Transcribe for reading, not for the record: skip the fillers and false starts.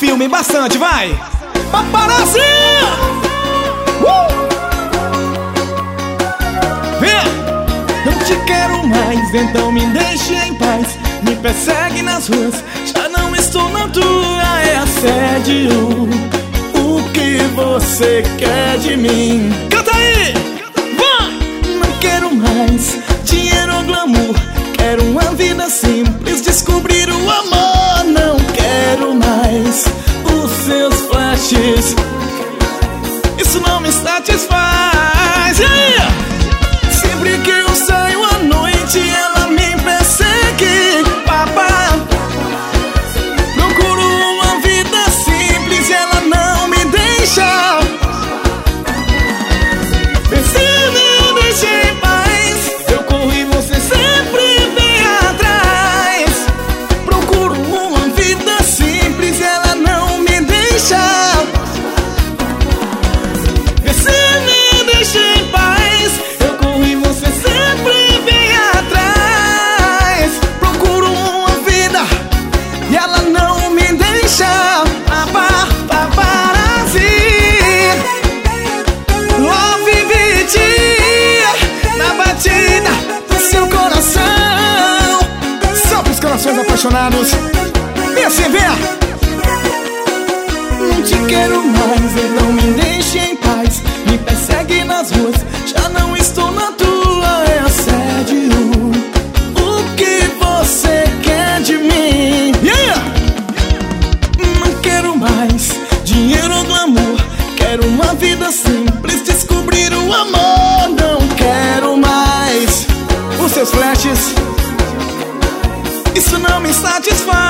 filmem bastante, vai! Paparazzi! Vem! Não te quero mais, então me deixe em paz. Me persegue nas ruas, já não estou na tua. É assédio, o que você quer de mim? Canta aí! Vai! Não quero mais dinheiro ou glamour, quero uma vida simples, descobrir o amor. Não quero mais os seus flashes, isso não me satisfaz. E aí? Sempre que eu saio à noite, ela me persegue, papá. Procuro uma vida simples e ela não me deixa. Se me deixa em paz, eu corro e você sempre vem atrás. Procuro uma vida simples e ela não me deixa. Se me deixa em paz, eu corro e você sempre vem atrás. Procuro uma vida e ela não me deixa. Paparazzi, Love Beat, na batida do seu coração. Só pros corações apaixonados. Vem assim, vem! Não te quero mais, então me deixe em paz. Me persegue nas ruas, já não estou na tua. É assédio, o que você quer de mim? Yeah! Não quero mais dinheiro ou glamour, quero uma vida simples, descobrir o amor. Não quero mais os seus flashes, isso não me satisfaz.